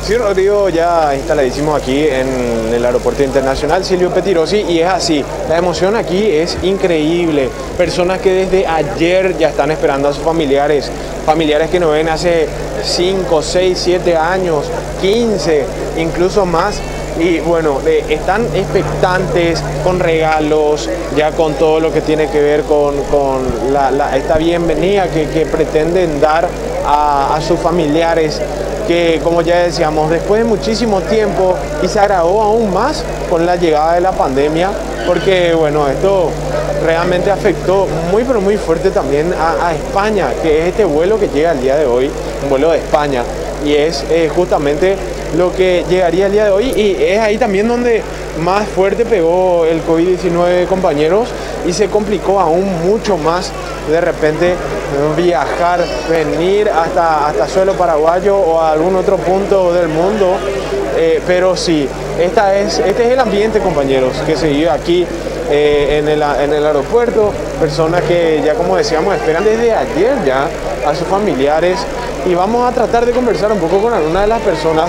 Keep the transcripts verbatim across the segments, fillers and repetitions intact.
Sí, Rodrigo, ya instaladísimo aquí en el Aeropuerto Internacional Silvio Pettirossi y es así, la emoción aquí es increíble. Personas que desde ayer ya están esperando a sus familiares, familiares que no ven hace cinco, seis, siete años, quince, incluso más. Y bueno, eh, están expectantes con regalos, ya con todo lo que tiene que ver con, con la, la, esta bienvenida que, que pretenden dar a, a sus familiares, que como ya decíamos, después de muchísimo tiempo, y se agravó aún más con la llegada de la pandemia, porque bueno, esto realmente afectó muy pero muy fuerte también a, a España, que es este vuelo que llega el día de hoy, un vuelo de España, y es eh, justamente lo que llegaría el día de hoy, y es ahí también donde más fuerte pegó el COVID diecinueve, compañeros, y se complicó aún mucho más de repente viajar, venir hasta, hasta suelo paraguayo o a algún otro punto del mundo, eh, pero sí, esta es, este es el ambiente, compañeros, que se vive aquí eh, en, el, en el aeropuerto, personas que ya como decíamos esperan desde ayer ya a sus familiares, y vamos a tratar de conversar un poco con alguna de las personas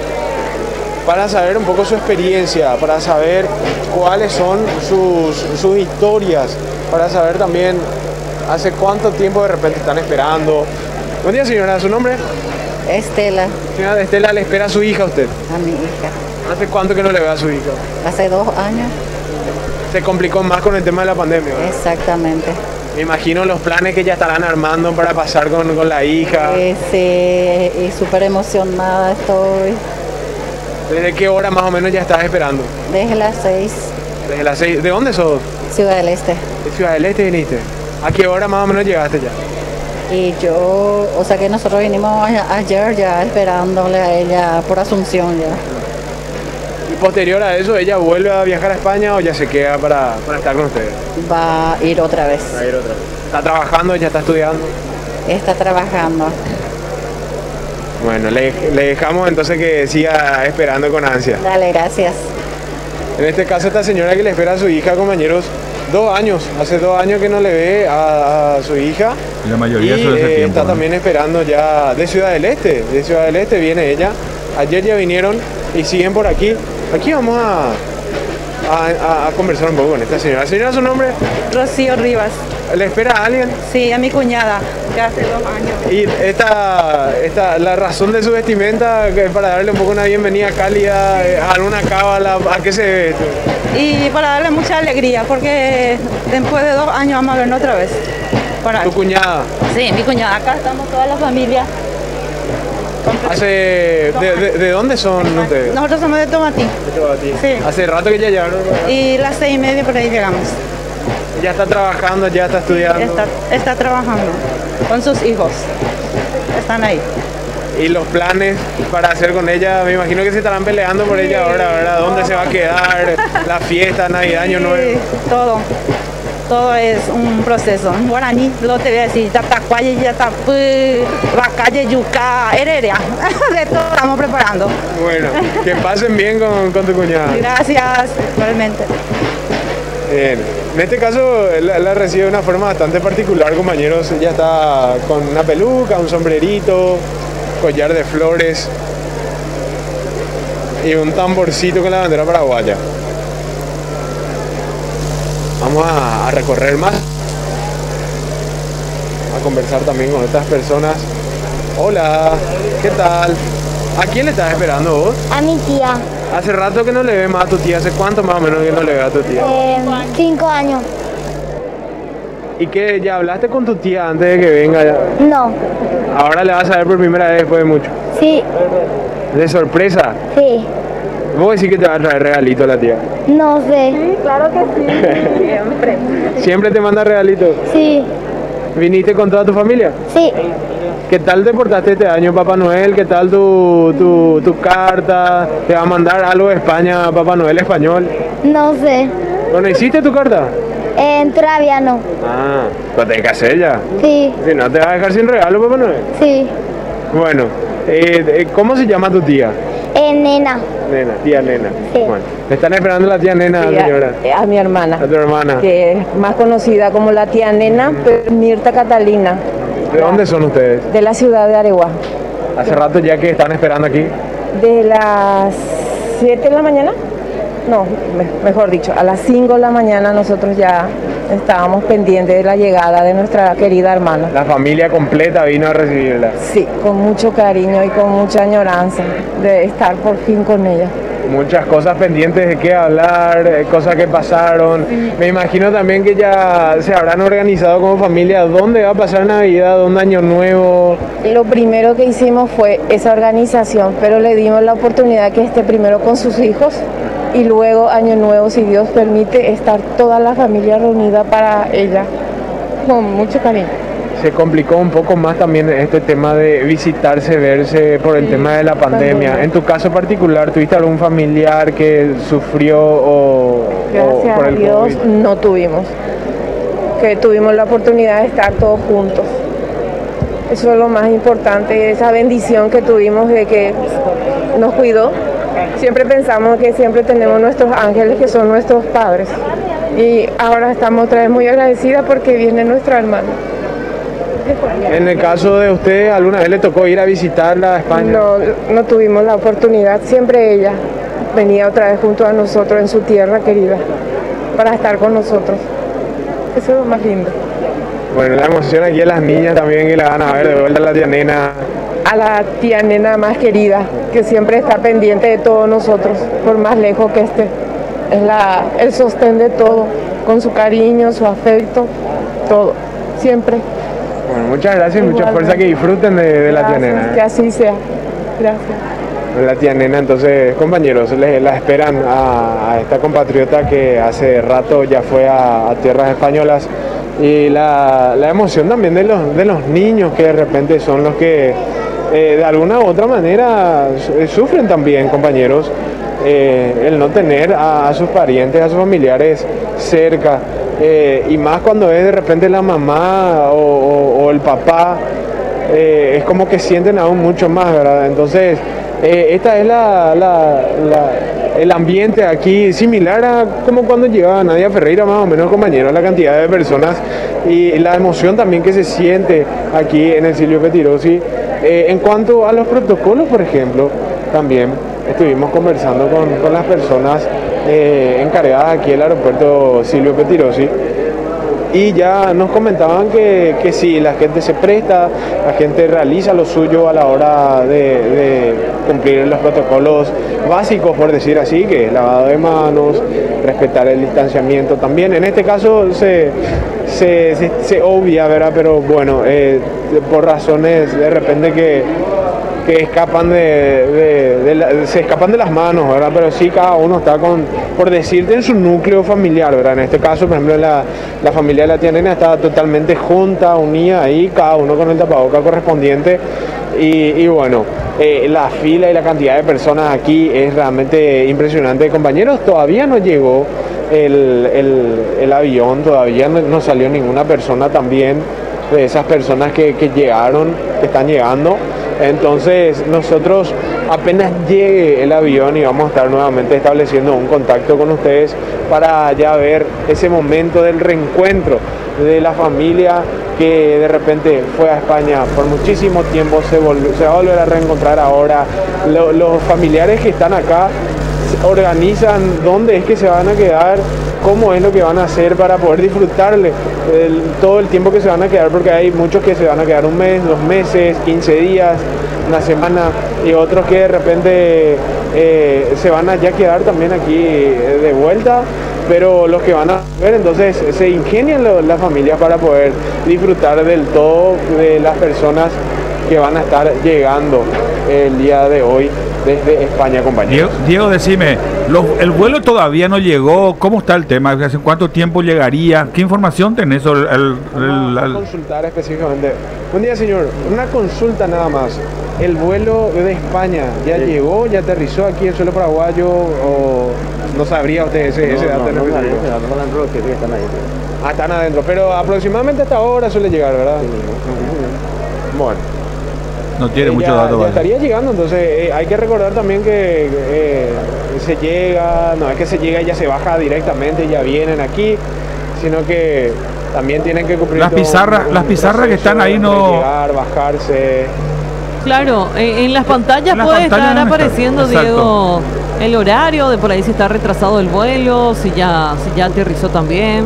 para saber un poco su experiencia, para saber cuáles son sus, sus historias, para saber también hace cuánto tiempo de repente están esperando. Buen día, señora, ¿su nombre? Estela. Señora Estela, ¿le espera a su hija a usted? A mi hija. ¿Hace cuánto que no le ve a su hija? Hace dos años. Se complicó más con el tema de la pandemia, ¿verdad? Exactamente. Me imagino los planes que ya estarán armando para pasar con, con la hija. Eh, sí, y súper emocionada estoy. ¿Desde qué hora más o menos ya estás esperando? Desde las seis. Desde las seis. ¿De dónde sos? Ciudad del Este. ¿De Ciudad del Este viniste? ¿A qué hora más o menos llegaste ya? Y yo, o sea que nosotros vinimos a- ayer ya esperándole a ella por Asunción ya. Y posterior a eso, ¿ella vuelve a viajar a España o ya se queda para, para estar con ustedes? Va a ir otra vez. A ir otra vez. ¿Está trabajando? ¿Ya está estudiando? Está trabajando. Bueno, le, le dejamos entonces que siga esperando con ansia. Dale, gracias. En este caso, esta señora que le espera a su hija, compañeros, dos años, hace dos años que no le ve a, a su hija. Y la mayoría y, suele ser eh, tiempo, está ¿no? también esperando ya de Ciudad del Este. De Ciudad del Este viene ella. Ayer ya vinieron y siguen por aquí. Aquí vamos a, a, a conversar un poco con esta señora. Señora, ¿su nombre? Rocío Rivas. ¿Le espera a alguien? Sí, a mi cuñada, que hace dos años. Y esta, esta, la razón de su vestimenta, que es para darle un poco una bienvenida cálida, eh, alguna cábala, ¿a qué se debe esto? Y para darle mucha alegría, porque después de dos años vamos a vernos otra vez. Para... Tu cuñada, Sí, mi cuñada. Acá estamos toda la familia. hace, de, de, ¿de dónde son ustedes? Nosotros somos de Tomatí. Sí. Hace rato que ya llegaron. Y las seis y media por ahí llegamos. Ya está trabajando, ya está estudiando. Está, está trabajando con sus hijos. Están ahí. Y los planes para hacer con ella, me imagino que se estarán peleando por ella ahora, ¿verdad? ¿Dónde se va a quedar? La fiesta, Navidad, Año Nuevo. Sí, todo. Todo es un proceso. En guaraní, lo te voy a decir, Yatacuaye, Yatapú, la calle Yucá, Heredia. De todo estamos preparando. Bueno, que pasen bien con, con tu cuñada. Gracias, realmente. Bien. En este caso la, la recibe de una forma bastante particular, compañeros. Ella está con una peluca, un sombrerito, collar de flores y un tamborcito con la bandera paraguaya. Vamos a, a recorrer más, a conversar también con otras personas. Hola, ¿qué tal? ¿A quién le estás esperando vos? A mi tía, Hace rato que no le ve más a tu tía. ¿Hace cuánto más o menos que no le ve a tu tía? eh, cinco años. ¿Y qué? ¿Ya hablaste con tu tía antes de que venga ya? No, Ahora le vas a ver por primera vez después de mucho. sí, ¿De sorpresa? sí, ¿Vos decís que te va a traer regalito la tía? no sé, Claro que sí, siempre. ¿Siempre te manda regalitos? sí, ¿Viniste con toda tu familia? sí, ¿Qué tal te portaste este año, Papá Noel? ¿Qué tal tu, tu, tu carta? ¿Te va a mandar algo de España, Papá Noel español? no sé, ¿No hiciste tu carta? en todavía no, Ah, pues tenés que hacer ya. sí, Si no, te va a dejar sin regalo, Papá Noel. sí, Bueno, eh, eh, ¿cómo se llama tu tía? en nena, Nena, tía Nena. Sí. Bueno, le están esperando la tía Nena, Sí, a- señora. A, mi hermana, A tu hermana. que es más conocida como la tía Nena, pero Mirta Catalina, ¿De dónde son ustedes? de la ciudad de Areguá. Hace rato ya que están esperando aquí. De las siete de la mañana, no, me- mejor dicho, a las cinco de la mañana nosotros ya estábamos pendientes de la llegada de nuestra querida hermana. La familia completa vino a recibirla. Sí, con mucho cariño y con mucha añoranza de estar por fin con ella. Muchas cosas pendientes de qué hablar, eh, cosas que pasaron. Me imagino también que ya se habrán organizado como familia dónde va a pasar Navidad, dónde Año Nuevo. Lo primero que hicimos fue esa organización, pero le dimos la oportunidad que esté primero con sus hijos y luego Año Nuevo, si Dios permite, estar toda la familia reunida para ella, con mucho cariño. Se complicó un poco más también este tema de visitarse, verse por el Sí, tema de la pandemia. pandemia. En tu caso particular, ¿tuviste algún familiar que sufrió o, o Gracias por a el Dios COVID? no tuvimos, que tuvimos la oportunidad de estar todos juntos. Eso es lo más importante, esa bendición que tuvimos de que nos cuidó. Siempre pensamos que siempre tenemos nuestros ángeles que son nuestros padres. Y ahora estamos otra vez muy agradecidas porque viene nuestra hermana. En el caso de usted, ¿alguna vez le tocó ir a visitarla a España? No, no tuvimos la oportunidad, siempre ella venía otra vez junto a nosotros en su tierra querida para estar con nosotros. Eso es lo más lindo. Bueno, la emoción aquí a las niñas también que la van a ver de vuelta a la tía nena. A la tía nena más querida, que siempre está pendiente de todos nosotros, por más lejos que esté. Es la, el sostén de todo, con su cariño, su afecto, todo, siempre. Bueno, muchas gracias y mucha Igualmente. fuerza, que disfruten de, de la tía Gracias, nena. que así sea. Gracias. La tía nena, entonces, compañeros, les, la esperan a, a esta compatriota que hace rato ya fue a, a tierras españolas. Y la, la emoción también de los, de los niños, que de repente son los que eh, de alguna u otra manera su- sufren también, compañeros, eh, el no tener a, a sus parientes, a sus familiares cerca. Eh, y más cuando es de repente la mamá o, o- o el papá, eh, es como que sienten aún mucho más, ¿verdad? Entonces, eh, esta es la, la- la- el ambiente aquí similar a como cuando llegaba Nadia Ferreira, más o menos, compañero, la cantidad de personas y la emoción también que se siente aquí en el Silvio Pettirossi. Eh, en cuanto a los protocolos, por ejemplo, también estuvimos conversando con, con las personas eh, encargadas aquí del aeropuerto Silvio Pettirossi. Y ya nos comentaban que, que sí, la gente se presta, la gente realiza lo suyo a la hora de, de cumplir los protocolos básicos, por decir así, que es lavado de manos, respetar el distanciamiento también. En este caso se, se, se, se obvia, ¿verdad? Pero bueno, eh, por razones de repente que, que escapan de, de- de la- se escapan de las manos, ¿verdad? Pero sí, cada uno está con, por decirte, en su núcleo familiar, ¿verdad? En este caso, por ejemplo, la, la familia de la tía nena está totalmente junta, unida ahí, cada uno con el tapaboca correspondiente. Y, y bueno, eh, la fila y la cantidad de personas aquí es realmente impresionante. Compañeros, todavía no llegó el, el- el avión, todavía no, no salió ninguna persona también de esas personas que, que llegaron, que están llegando. Entonces nosotros apenas llegue el avión y vamos a estar nuevamente estableciendo un contacto con ustedes para ya ver ese momento del reencuentro de la familia que de repente fue a España por muchísimo tiempo, se, volvió- se va a volver a reencontrar ahora. Lo- los familiares que están acá organizan dónde es que se van a quedar, cómo es lo que van a hacer para poder disfrutarle el- todo el tiempo que se van a quedar, porque hay muchos que se van a quedar un mes, dos meses, quince días, una semana, y otros que de repente eh, se van a ya quedar también aquí eh, de vuelta, pero los que van a ver, entonces se ingenian lo- las familias para poder disfrutar del todo de las personas que van a estar llegando el día de hoy desde España, compañeros. Diego, Diego, decime, los- el vuelo todavía no llegó, ¿cómo está el tema? ¿Hace cuánto tiempo llegaría? ¿Qué información tenés sobre el, el- Vamos el- a el- consultar específicamente. Buen día, señor. Una consulta nada más. ¿El vuelo de España ya llegó, ya aterrizó aquí en suelo paraguayo o no sabría usted ese, ese dato en específico? Ah, están adentro, pero aproximadamente hasta ahora suele llegar, ¿verdad? Bueno. no tiene Eh, mucho ya, dato? ya vale. estaría llegando, entonces eh, hay que recordar también que eh, se llega, no es que se llega y ya se baja directamente y ya vienen aquí, sino que también tienen que cumplir Las todo un- pizarras- un las pizarras que proceso están ahí entre no- llegar, bajarse. Claro, en, en las pantallas En las puede pantallas estar van a estar, apareciendo, exacto. Diego, el horario, de por ahí si está retrasado el vuelo, si ya, si ya aterrizó también.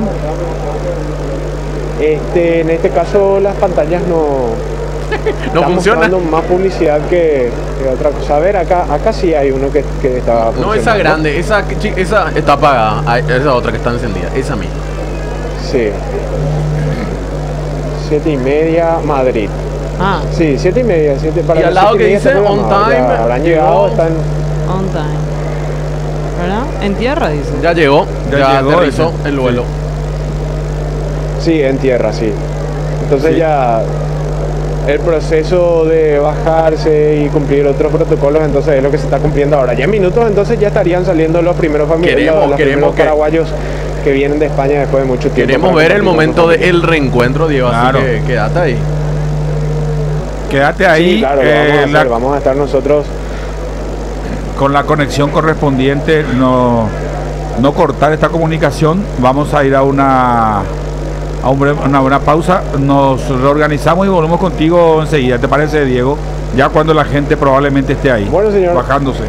Este, en este caso las pantallas no, No están funciona. mostrando más publicidad que, que otra cosa. A ver, acá, acá sí hay uno que, que está No, funcionando. esa grande, esa, chi- esa está apagada. Ay, esa otra que está encendida, esa misma. Sí. Siete y media, Madrid. Ah, Sí, siete y media. Siete, para Y al las lado siete y que media dice está on programado, ya time, habrán llegó. llegado, están... on time. ¿Verdad? En tierra, dice. Ya llegó, Ya ya, llegó, aterrizó ese. el vuelo. Sí, en tierra, sí. Entonces Sí. ya el proceso de bajarse y cumplir otros protocolos, entonces es lo que se está cumpliendo ahora. Ya en minutos entonces ya estarían saliendo los primeros familiares, Queremos- los, los queremos primeros que- paraguayos que vienen de España después de mucho tiempo. Queremos para ver el compartir con momento su familia. del reencuentro, Diego, Claro. así que quédate ahí. Quédate ahí Sí, claro, lo eh, vamos, a hacer, la- vamos a estar nosotros. con la conexión correspondiente, no, no cortar esta comunicación. Vamos a ir a una a un breve- una, una pausa, nos reorganizamos y volvemos contigo enseguida. ¿Te parece, Diego? Ya cuando la gente probablemente esté ahí, Bueno, señor. bajándose.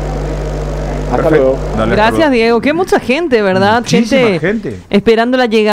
Hasta Perfecto. luego. Dale, hasta Gracias, luego. Diego. Que mucha gente, ¿verdad? Muchísima gente, gente. esperando la llegada.